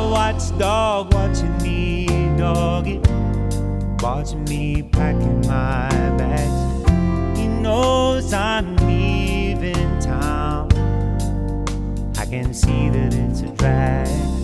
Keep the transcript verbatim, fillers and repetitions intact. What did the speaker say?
watchdog watching me dogging, watching me packing my bags. He knows I'm leaving town. I can see that it's a drag.